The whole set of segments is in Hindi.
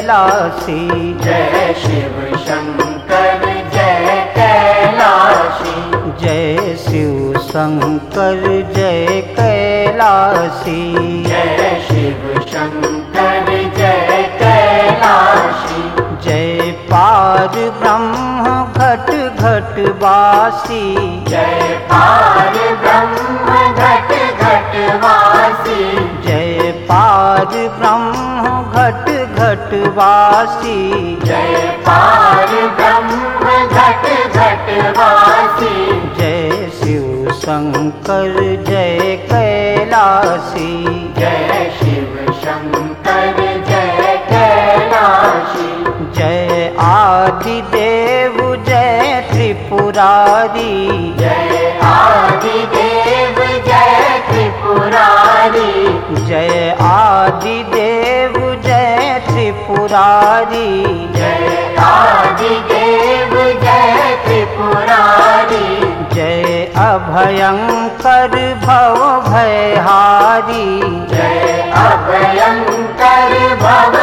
कैलासी। जय शिव शंकर जय कैलाशी। जय शिव शंकर जय कैलासी। जय शिव शंकर जय कैलाशी। जय पार ब्रह्म घट घट वासी। जय पार ब्रह्म घट घट वासी। जय पार ब्रह्म घट घट वासी। जय पार ब्रह्म घट घट वासी। जय शिव शंकर जय कैलासी। जय शिव शंकर जय कैलाशी। जय आदिदेव जय त्रिपुरारी। जय आदिदेव जय त्रिपुरारी। जय आदिदेव जय त्रिपुरारी। जय आदिदेव जय त्रिपुरारी। जय अभयंकर भव भयहारी। जय अभयंकर भव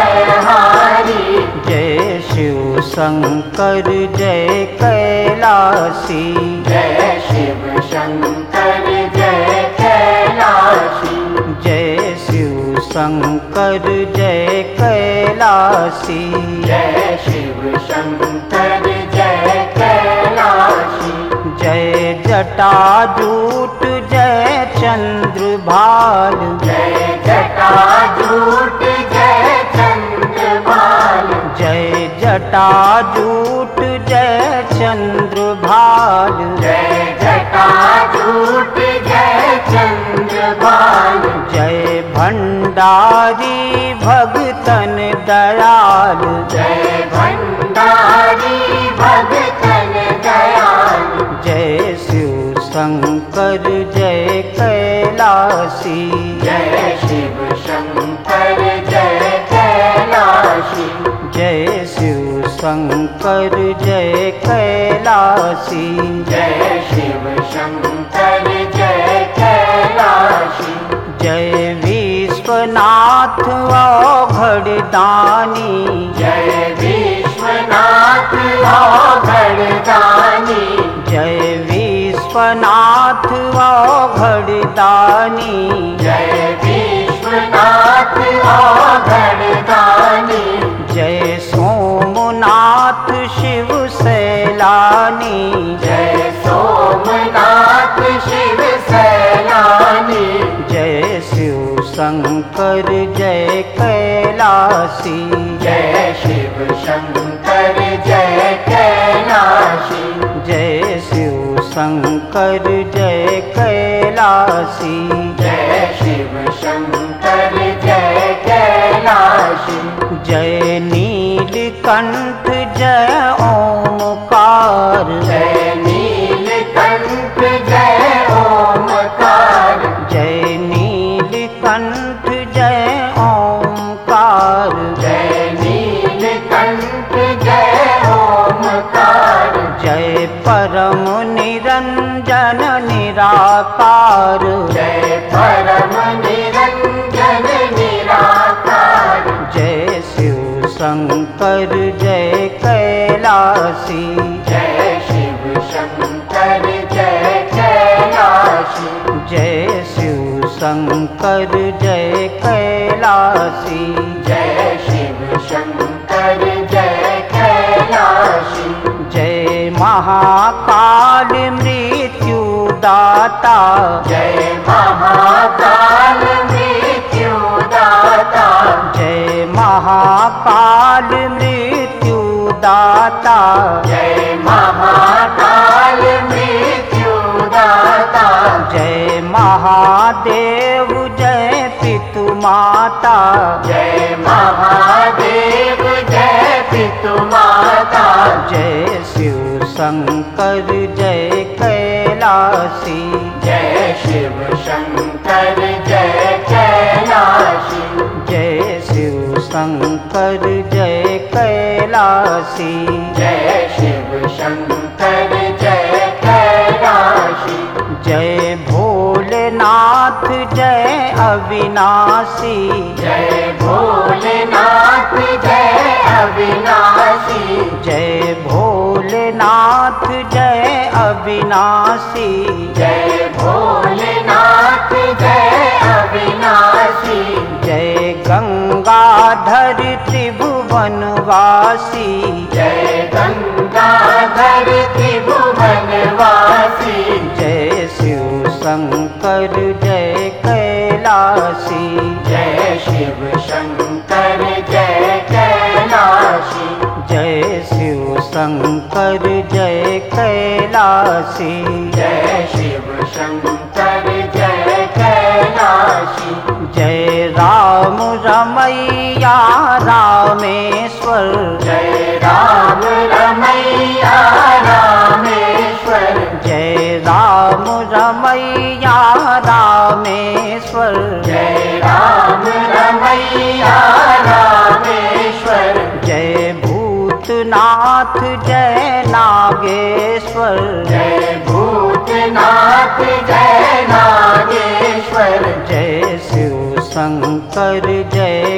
भयहारी। जय शिव शंकर जय कैलासी। जय शिव शंकर जय कैलाशी। जय शिव शंकर जय कैलासी। जय शिव शंकर जय कैलाशी। जय जटाजूट जय चंद्रभाल। जय जटाजूट जय चंद्रभाल। जय जटाजूट जय चंद्रभाल। जय जटाजूट जय चंद्रभाल। जय भंडारी भगतन दयाल। जय भंडारी भगतन दयाल। जय शिव शंकर जय कैलासी। जय शिव शंकर जय कैलाशी। जय शिव शंकर जय कैलासी। जय शिव शंकर जय कैलाशी। जय विश्वनाथ औघड़दानी। जय विश्वनाथ औघड़दानी। जय विश्वनाथ औघड़दानी। जय विश्वनाथ औघड़दानी। जय सोमनाथ शिव सैलानी। जय सोमनाथ शिव सैलानी। जय शिव शंकर जय कैलासी। जय शिव शंकर जय कैलाशी। जय शिव शंकर जय कैलासी। जय शिव शंकर जय कैलाशी। जय नीलकंठ जय ओमकार। जय नीलकंठ जय ओमकार। जय नीलकंठ जय ओमकार। जय नीलकंठ जय ओमकार। जय परम निरंजन निराकार। जय परम निरंजन निराकार। जय शिव शंकर जय कैलासी। जय शिव शंकर जय कैलाशी। जय शिव शंकर जय कैलासी। जय शिव शंकर जय कैलाशी। जय महाकाल मृत्युदाता। जय महाकाल मृत्युदाता। जय महाकाल मृत्युदाता। जय महाकाल मृत्युदाता। जय महादेव जय पितु माता। जय महादेव जय पितु माता। जय शिव शंकर जय कैलासी। जय शिव शंकर जय कैलाशी। जय शिव शंकर जय कैलासी। जय शिव शंकर जय कैलाशी। जय भोलेनाथ जय अविनाशी। जय भोलेनाथ जय अविनाशी। जय भोलेनाथ जय अविनाशी। जय गंगाधर त्रिभुवनवासी। जय गंगाधर त्रिभुवनवासी। जय शिव शंकर जय कैलासी। जय शिव शंकर जय कैलाशी। जय शिव शंकर जय कैलासी। जय शिव शंकर जय कैलाशी। जय राम रमैया रामेश्वर। जय राम रमैया रामेश्वर। जय राम रमैया रामेश्वर। जय राम रमैया रामेश्वर। जय भूतनाथ जय नागेश्वर। जय भूतनाथ जय नागेश्वर। जय शिव शंकर जय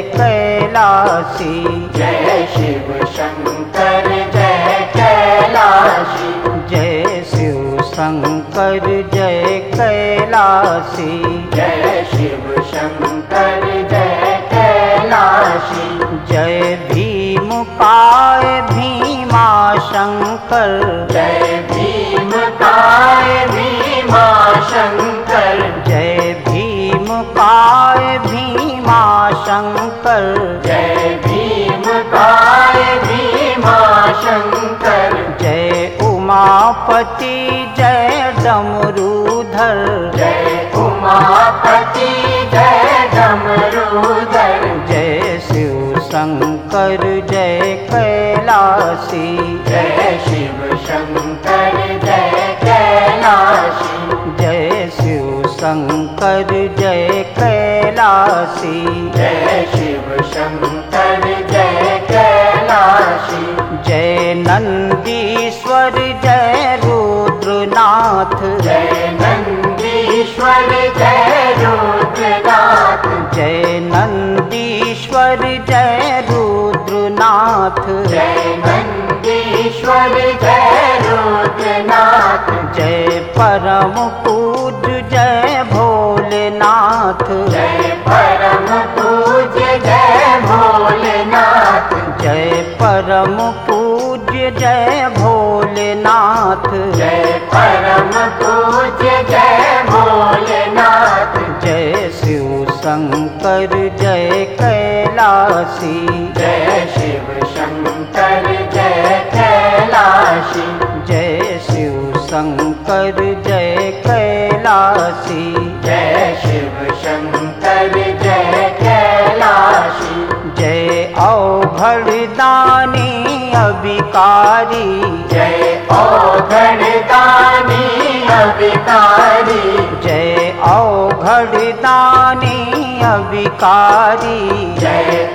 कैलासी। जय शिव शंकर जय कैलाशी। जय शिव शंकर जय कैलासी। जय शिव शंकर जय कैलाशी। जय भीम काय भीमा शंकर। जय भीम काय भीमा शंकर। जय भीम काय भीमा शंकर। जय भीम काय भीमा शंकर। जय उमापति जय डमरूधर। जय उमापति जय डमरूधर। जय शिव शंकर जय कैलासी। जय शिव शंकर जय कैलाशी। जय शिव शंकर जय कैलासी। जय शिव शंकर जय कैलाशी। जय नंदीश्वर जय रुद्रनाथ। जय नंदीश्वर जय रुद्रनाथ। जय नंदीश्वर जय रुद्रनाथ। जय नंदीश्वर जय रुद्रनाथ। जय परम पूज्य जय भोलेनाथ। जय परम पूज्य जय भोलेनाथ। जय परम पूज्य जय भोलेनाथ। जय परम पूज्य जय भोलेनाथ। जय शिव शंकर जय कैलासी। जय शिव शंकर जय कैलाशी। जय शिव शंकर जय कैलासी। जय शिव शंकर जय कैलाशी। जय औघड़दानी अभिकारी। जय औघड़दानी अभिकारी। जय औघड़दानी अभिकारी। जय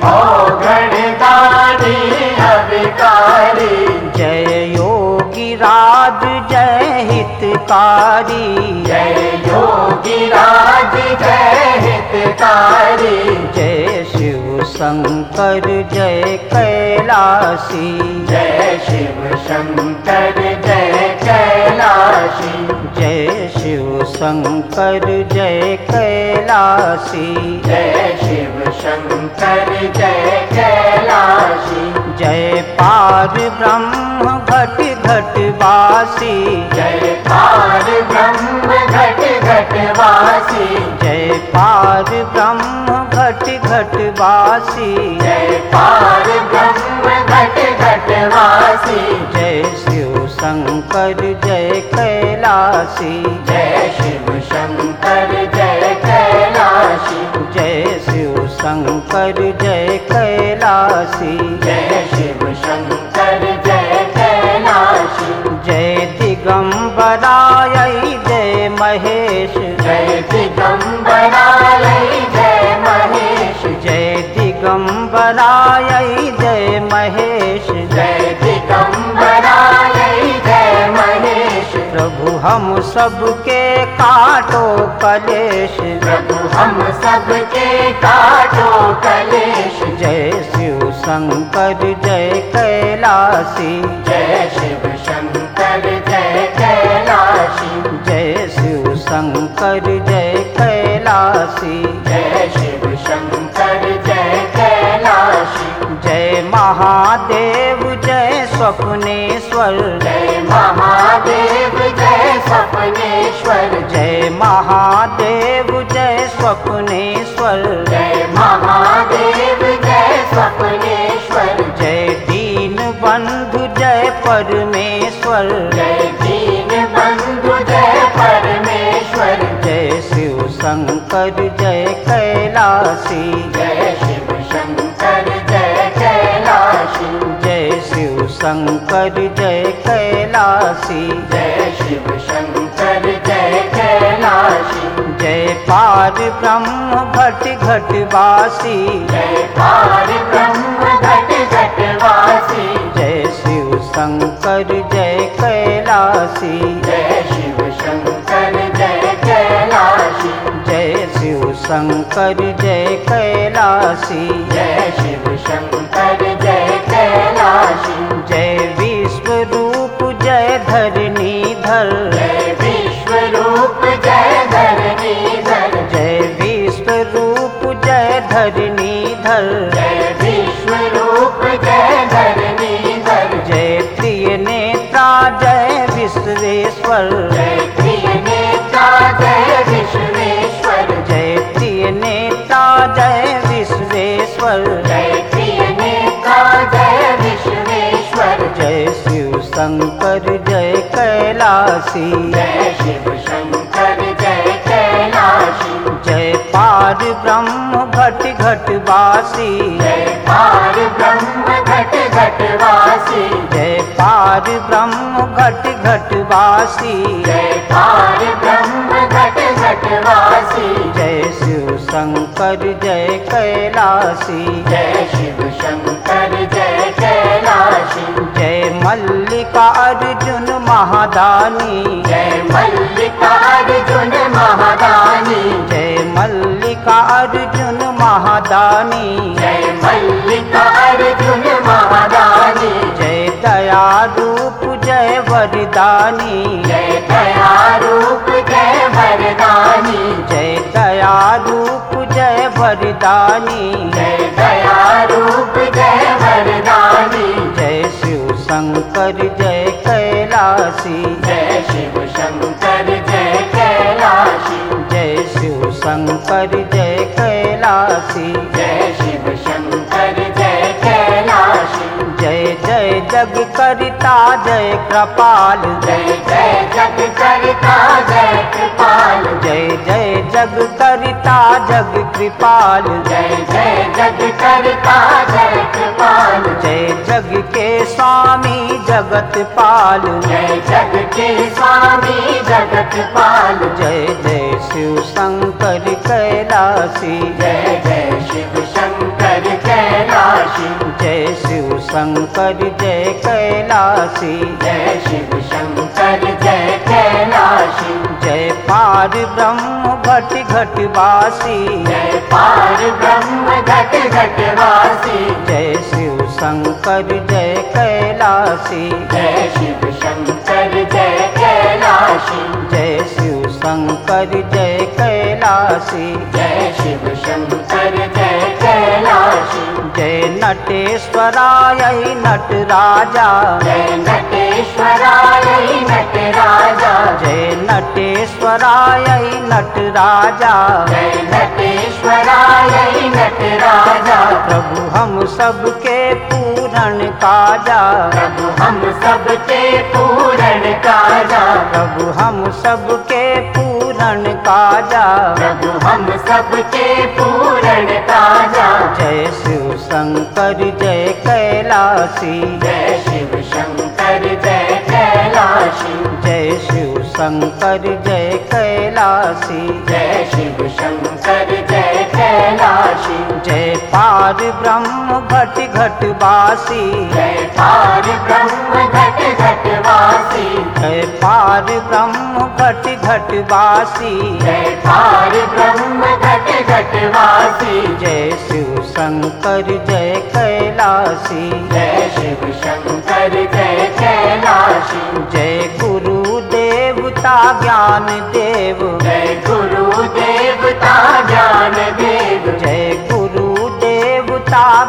औघड़दानी अभिकारी। जय योगी राज जय हितकारी। जय योगी राज जय हितकारी। जय शिव शंकर जय कैलासी। जय शिव शंकर जय कैलाशी। जय शिव शंकर जय कैलासी। जय शिव शंकर जय कैलाशी। जय पार ब्रह्म घट घट वासी। जय पार ब्रह्म घट घट वासी। जय पार ब्रह्म घट घट वासी। जय पार ब्रह्म घट घट वासी। जय शिव शंकर जय कैलासी। जय शिव शंकर जय कैलाशी। जय शिव शंकर जय कैलासी। जय शिव शंकर जय कैलाशी। जय दिगंबराय जय महेश। जय दिगंबराय जय महेश। जय दिगंबराय जय महेश। जय दिगंबराय जय महेश। प्रभु हम सबके काटो कलेश। प्रभु हम सबके काटो कलेश। जय शिव शंकर जय कैलासी। जय शिव शंकर जय कैलाशी। शंकर जय कैलासी। जय शिव शंकर जय कैलाशी। जय महादेव जय स्वप्नेश्वर। जय महादेव जय स्वप्नेश्वर। जय महादेव जय स्वप्नेश्वर। जय महादेव जय स्वप्नेश्वर। जय दीन बंधु जय परमेश्वर। जय दीन बंधु जय परमेश्वर। जय शिव शंकर जय कैलासी। जय शिव शंकर जय कैलाशी। जय शिव शंकर जय कैलासी। जय शिव शंकर जय कैलाशी। जय पार ब्रह्म घट घट वासी। जय पार ब्रह्म घट घट वासी। जय शिव शंकर जय कैलासी। जय शिव शंकर जय कैलाशी। जय शिव शंकर जय कैलासी। जय शिव शंकर जय कैलाशी। जय विश्व रूप जय धरणीधर। जय विश्व रूप जय धरणीधर। जय विश्व रूप जय धरणीधर। जय विश्व रूप जय धरणीधर। जय प्रिय नेता जय विश्वेश्वर। जय प्रिय नेता जय विश्वेश्वर। जय प्रिय नेता जय विश्वेश्वर। जय प्रिय नेता जय विश्वेश्वर। जय शिव शंकर जय कैलासी। जय शिव शंकर जय कैलाशी। जय पार ब्रह्म घट घट वासी। जय पार ब्रह्म घट घट वासी। जय पार ब्रह्म घट घट वासी। जय पार ब्रह्म घट घट वासी। जय शिव शंकर जय कैलासी। जय शिव शंकर जय कैलाशी। जय मल्लिकार्जुन महादानी। जय मल्लिकार्जुन महादानी। जय मल्लिकार्जुन महादानी। जय मल्लिकार्जुन महादानी। जय दया रूप जय वरदानी। जय दया रूप जय वरदानी। जय दया रूप जय वरदानी। जय दया रूप जय वरदानी। जय शिव शंकर जय कैलासी। जय शिव शंकर जय कैलाशी। जय शिव शंकर जय कैलासी। जय शिव शंकर जय कैलाशी। जय जय जग करता जय कृपाल। जय जय जग करता जय कृपाल। जय जय जग करता जग कृपाल। जय जय जग करता जय कृपाल। जय जग के स्वामी जगत पाल। जय जग के स्वामी जगत पाल। जय जय शिव शंकर कैलासी। जय जय शिव शंकर कैलाशी। जय शिव शंकर जय कैलासी। जय शिव शंकर जय कैलाशी। जय पार ब्रह्म घट घट वासी। जय पार ब्रह्म घट घट वासी। जय शिव शंकर जय कैलासी। जय शिव शंकर जय कैलाशी। जय शिव शंकर जय कैलासी। जय शिव शंकर जय कैलाशी। जय नटेश्वराय नटराजा। जय नटेश्वराय नटराजा। जय नटेश्वराय नटराजा। जय नटेश्वराय नटराजा। प्रभु हम सबके पूरण काजा। प्रभु हम सबके पूरण काजा। प्रभु हम सबके पूरण काजा। प्रभु हम सबके पूरण काजा। जय शिव शंकर जय कैलासी। जय शिव शंकर जय कैलाशी। जय शिव शंकर जय कैलासी। जय शिव शंकर जय कैलाशी। जय पार ब्रह्म घट घट वासी। जय पार ब्रह्म घट घट वासी। जय पार ब्रह्म घट घट वासी। जय पार ब्रह्म घट घट वासी। जय शिव शंकर जय कैलासी। जय शिव शंकर जय कैलाशी। जय गुरु देवता ज्ञान देव। जय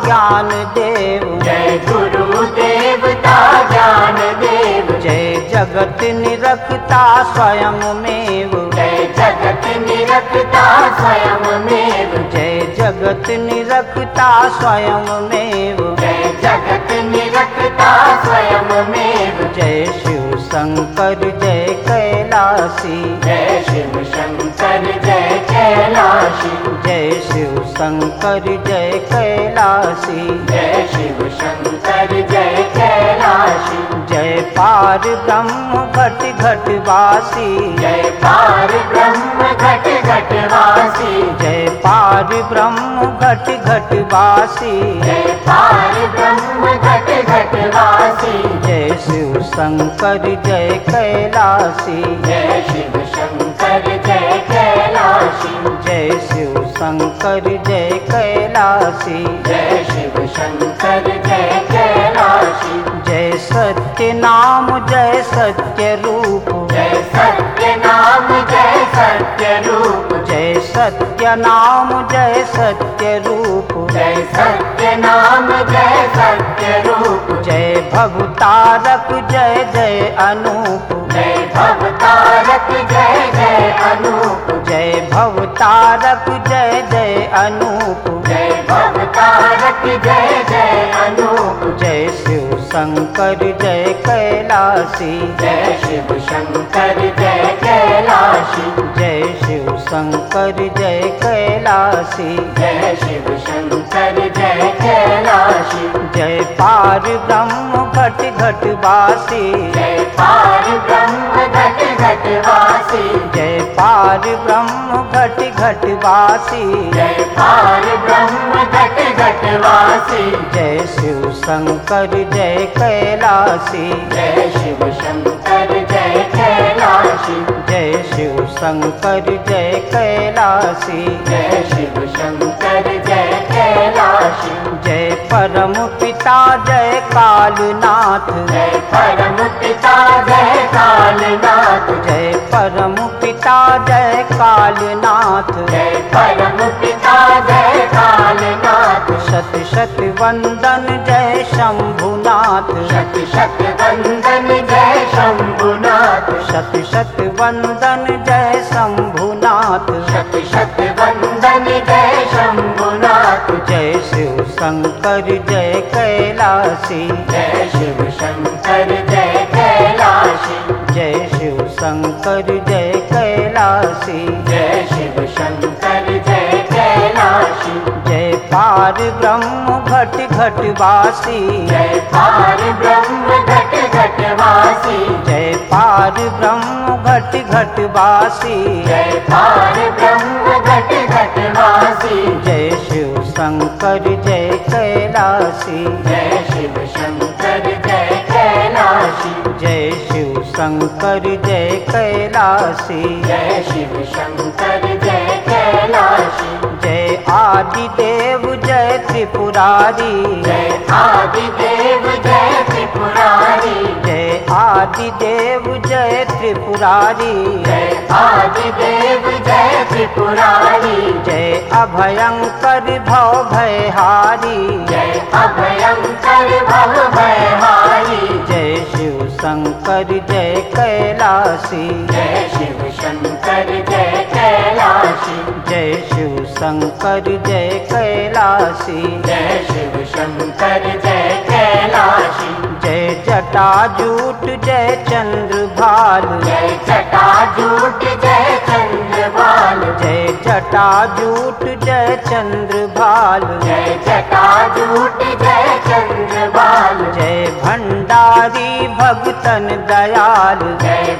ज्ञान देव, जय गुरु देवता ज्ञान देव, जय जगत निरखता स्वयं मेव, जय जगत निरखता स्वयं मेव, जय जगत निरखता स्वयं मेव, जय जगत निरखता स्वयं मेव, जय शिव शंकर जय कैलासी, जय शिव शंकर जय कैलाशी, जय शिव शंकर जय कैलासी, जय शिव शंकर जय कैलाशी, जय पार ब्रह्म घट घट वासी, जय पार ब्रह्म घट घट वासी, जय पार ब्रह्म घट घट वासी, जय पार ब्रह्म घट घट वासी, जय शिव शंकर जय कैलासी, जय शिव शंकर जय कैलाशी, जय शिव शंकर जय कैलासी, जय शिव शंकर जय कैलाशी, जय सत्य नाम जय सत्य रूप, जय सत्य नाम जय सत्य रूप, जय सत्य नाम जय सत्य रूप, जय सत्य नाम जय सत्य रूप, जय भवतारक जय जय अनूप, जय भवतारक जय जय अनूप, जय भवतारक जय जय अनूप, जय भवतारक जय जय अनूप, जय शिव शंकर जय कैलासी, जय शिव शंकर जय कैलाशी, जय शिव शंकर जय कैलासी, जय शिव शंकर जय कैलाशी, जय पार ब्रह्म घट घट वासी, जय पार ब्रह्म घट घट वासी, जय पार ब्रह्म घट घट वासी, जय पार ब्रह्म घट घट वासी, जय शिव शंकर जय कैलासी, जय शिव शंकर जय कैलाशी, जय शिव शंकर जय कैलासी, जय शिव शंकर जय कैलाशी, जय परम पिता जय कालनाथ, जय परम पिता जय कालनाथ, जय परम पिता जय कालनाथ, जय परम पिता जय कालनाथ, शत शत वंदन जय शंभुनाथ, शत शत वंदन जय शंभुनाथ, शत शत वंदन जय शंभुनाथ, शत शत वंदन जय शंभुनाथ, जय शिव शंकर जय कैलासी, जय शिव शंकर जय कैलाशी, जय शिव शंकर जय कैलासी, जय शिव शंकर जय कैलाशी, जय पार ब्रह्म घट घट वासी, जय पार ब्रह्म घट घट वासी, जय पार ब्रह्म घट घट वासी, जय पार ब्रह्म घट घट वासी, जय शिव शंकर जय कैलासी, जय शिव शंकर जय कैलाशी, जय शिव शंकर जय कैलासी, जय शिव शंकर जय कैलाशी, जय आदिदेव जय त्रिपुरारी, जय आदिदेव जय त्रिपुरारी, जय आदिदेव जय त्रिपुरारी, जय आदिदेव जय त्रिपुरारी, जय अभयंकर भव भयहारी, जय अभयंकर भव भयहारी, जय शिव शंकर जय कैलासी, जय शिव शंकर जय कैलाशी, जय शिव शंकर जय कैलासी, जय शिव शंकर जय कैलाशी, जय जटाजूट जय चंद्रभाल, जय जटाजूट जय चंद्रभाल, जय जटाजूट जय चंद्रभाल, जय जटाजूट जय चंद्रभाल, जय भंडारी भगतन दयाल, जय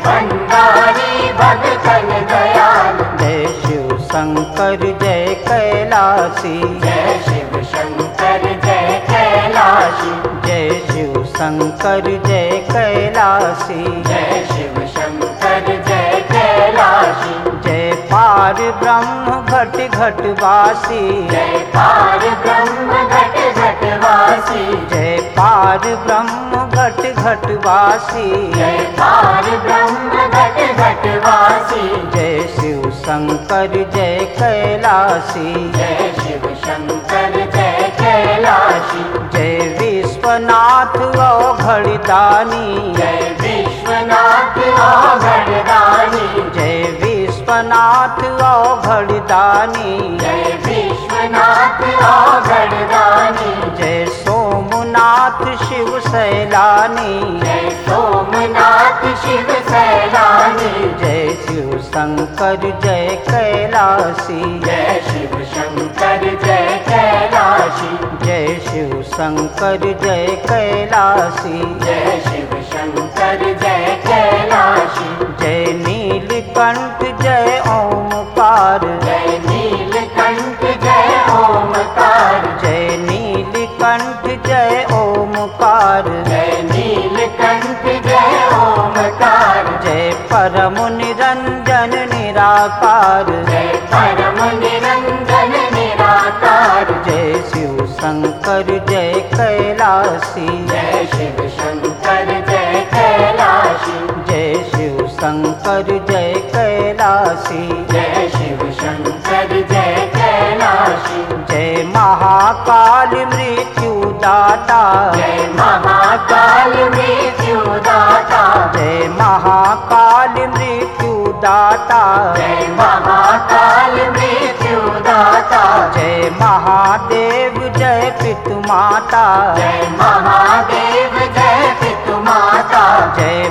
भंडारी भगतन दयाल, जय शिव शंकर जय कैलासी, जय शिव शंकर जय कैलाशी, जय शिव शंकर जय कैलासी, जय शिव शंकर जय कैलाशी, जय पार ब्रह्म घट घट वासी, जय पार ब्रह्म घट घट वासी, जय पार ब्रह्म घट घट वासी, जय पार ब्रह्म घट घट वासी, जय शिव शंकर जय कैलासी, जय शिव शंकर जय कैलाशी। कैलाशी। जय विश्वनाथ औघड़दानी, जय विश्वनाथ औघड़दानी। जय विश्वनाथ औघड़दानी, जय विश्वनाथ औघड़दानी। जय सोमनाथ शिव सैलानी, जय सोमनाथ शिव सैलानी। जय शिव शंकर जय कैलाशी, जय शिव शंकर जय कैलाशी। जय शिव शंकर जय कैलाशी, जय शिव शंकर जय कैलाशी। जय नीलकंठ जय ओमकार, जय नीलकंठ जय ओमकार। जय नीलकंठ जय ओमकार, जय नीलकंठ जय ओमकार। जय परम निरंजन निराकार, जय परम निरंजन निराकार। जय शिव शंकर जय कैलाशी, जय शिव शंकर जय कैलाशी। जय शिव शंकर जय कैलाशी, जय शिव शंकर जय कैलाशी। जय महाकाल मृत्युदाता, जय महाकाल मृत्युदाता। जय महाकाल मृत्युदाता, जय महाकाल मृत्युदाता। जय महादेव जय पितुमाता, जय महादेव जय पितुमाता। जय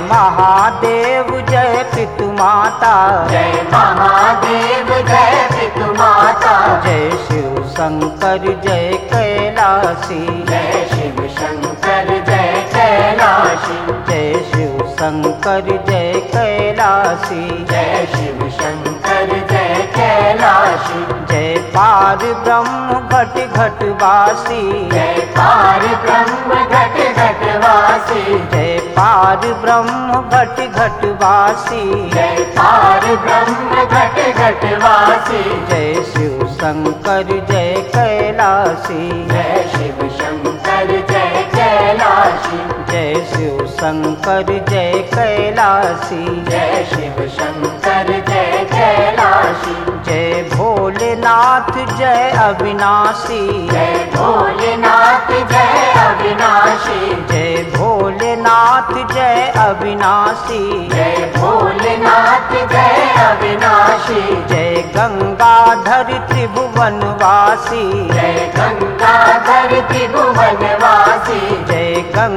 महादेव जय पितुमाता, जय महादेव जय पितुमाता। जय शिव शंकर जय कैलाशी, जय शिव शंकर जय कैलाशी। जय शिव शंकर जय कैलाशी, जय शिव शंकर जय कैलाशी। जय पार ब्रह्म घट घट वासी, जय पार ब्रह्म घट घट वासी। जय पार ब्रह्म घट घट वासी, जय पार ब्रह्म घट घट वासी। जय शिव शंकर जय कैलाशी, जय शिव शंकर जय कैलाशी। जय शिव शंकर जय कैलाशी, जय शिव शंकर जय कैलाशी। जय भोलेनाथ जय अविनाशी, जय भोलेनाथ जय अविनाशी। जय भोलेनाथ जय अविनाशी, जय भोलेनाथ जय अविनाशी। जय गंगाधर त्रिभुवनवासी, जय गंगाधर त्रिभुवनवासी। जय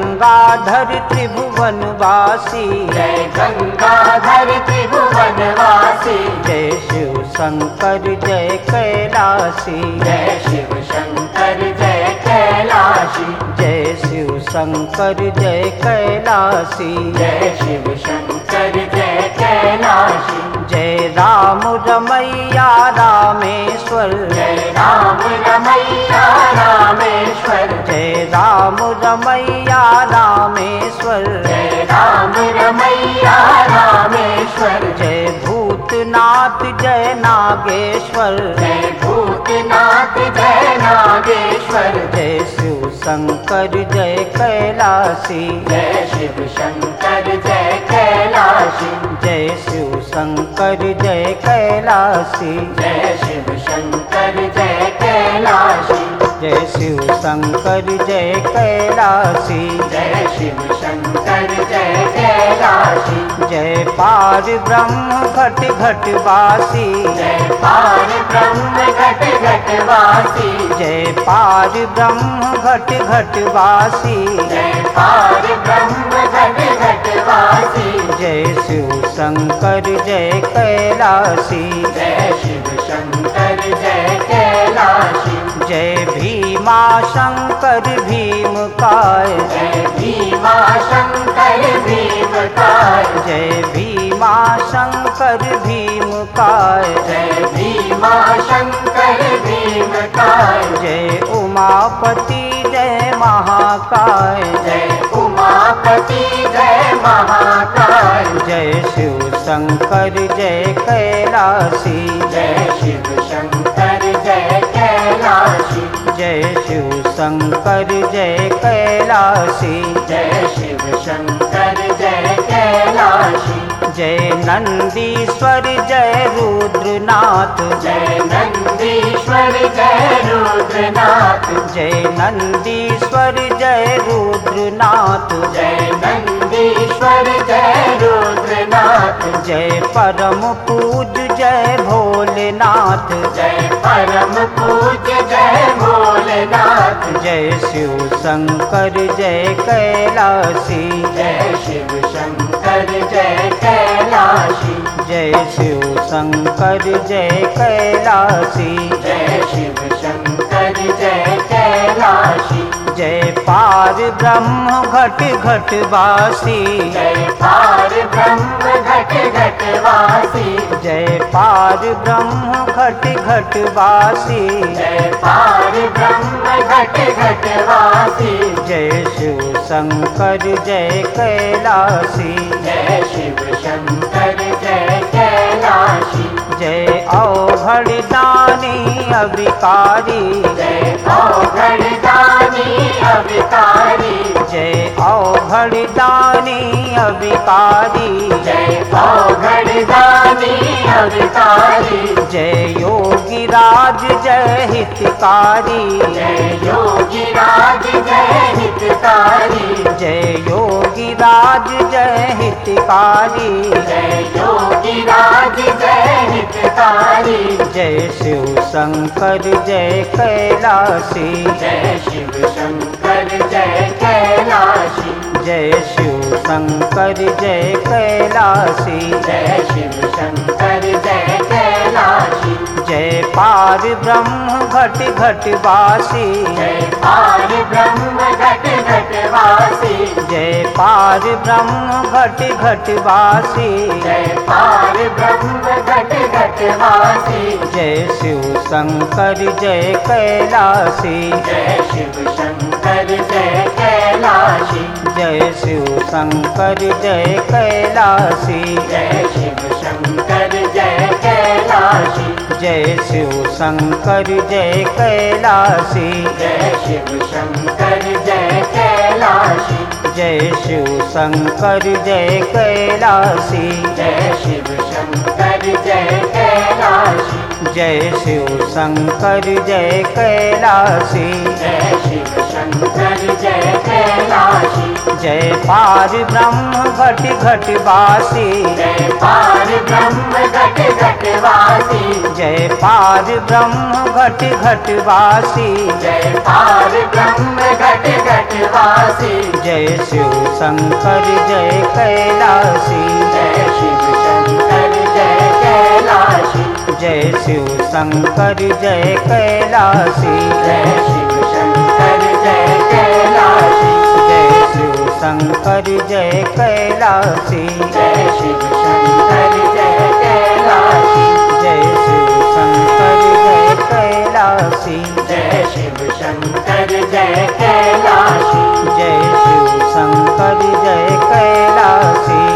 गंगाधर त्रिभुवनवासी, जय गंगाधर त्रिभुवनवासी। जय शिव शंकर जय कैलाशी, जय शिव शंकर जय कैलाशी। जय शिव शंकर जय कैलाशी, जय शिव शंकर जय कैलाशी। जय राम रमैया रामेश्वर, जय राम रमैया रामेश्वर। जय राम रमैया रामेश्वर, जय राम रमैया रामेश्वर। जय भूतनाथ जय नागेश्वर, जय भूतनाथ जय नागेश्वर। जय शिव शंकर जय कैलाशी, जय शिव शंकर जय कैलाशी। जय शिव शंकर जय कैलाशी, जय शिव शंकर जय कैलाशी। जय शिव शंकर जय कैलाशी, जय शिव शंकर जय कैलाशी। जय पार ब्रह्म घट घट वासी, जय पार ब्रह्म घट घट वासी। जय पार ब्रह्म घट घट वासी, जय पार ब्रह्म घट घट वासी। जय शिव शंकर जय कैलाशी, जय शिव शंकर जय कैलाशी। जय भीमा शंकर भीमकाय, जय भीमा शंकर भीमकाय। जय भीमा शंकर भीमकाय, जय भीमा शंकर भीमकाय। जय उमापति जय महाकाय, जय उमापति जय महाकाय। जय शिव शंकर जय कैलाशी, जय शिव शंकर जय कैलाशी। जय शिव शंकर जय कैलाशी, जय शिव शंकर जय कैलाशी। जय नंदीश्वर जय रुद्रनाथ, जय नंदीश्वर जय रुद्रनाथ, जय नंदीश्वर जय रुद्रनाथ, जय नंदीश्वर जय रुद्रनाथ, जय परम पूज्य जय भोलेनाथ, जय परम पूज्य जय भोलेनाथ, जय शिव शंकर जय कैलाशी, जय शिव शंकर जय कैलाशी, जय शिव शंकर जय कैलाशी, जय शिव शंकर जय कैलाशी, जय पार ब्रह्म घट घट वासी, जय पार ब्रह्म घट घट वासी, जय पार ब्रह्म घट घट वासी, जय पार ब्रह्म घट घट वासी, जय शिव शंकर जय कैलाशी, जय शिव शंकर जय कैलाशी, जय अवघड़ दानी अविकारी, जय अवघड़ दानी अविकारी, जय अवघड़ दानी अविकारी, जय अवघड़ दानी अविकारी, जय योगी राज जय हितकारी, जय योगी राज जय हितकारी, जय योगी राज जय हितकारी, जय योगी राज जय हितकारी, जय शिव शंकर जय कैलाशी, जय शिव शंकर जय कैलाशी, जय शिव शंकर जय कैलाशी, जय शिव शंकर जय कैलाशी, जय पार ब्रह्म घट घट वासी, जय पार ब्रह्म घट घट वासी, जय पार ब्रह्म घट घट वासी, जय पार ब्रह्म घट घट वासी, जय शिव शंकर जय कैलाशी, जय शिव शंकर जय कैलाशी, जय शिव शंकर जय कैलाशी, जय शिव शंकर जय कैलाशी, जय शिव शंकर जय कैलाशी, जय शिव शंकर जय कैलाशी, जय शिव शंकर जय कैलाशी, जय शिव शंकर जय कैलाशी, जय शिव शंकर जय कैलाशी, जय शिव शंकर जय कैलाशी, जय पार ब्रह्म घट घट वासी, जय पार ब्रह्म घट घट वासी, जय पार ब्रह्म घट घट वासी, जय पार ब्रह्म घट घट वासी, जय शिव शंकर जय कैलाशी, जय शिव शंकर जय कैलाशी, जय शिव शंकर जय कैलाशी, जय शिव शंकर जय कैलाशी, जय शिव शंकर जय कैलाशी, जय शिव शंकर जय कैलाशी, जय शिव शंकर जय कैलाशी, जय शिव शंकर जय कैलाशी, जय शिव शंकर जय कैलाशी।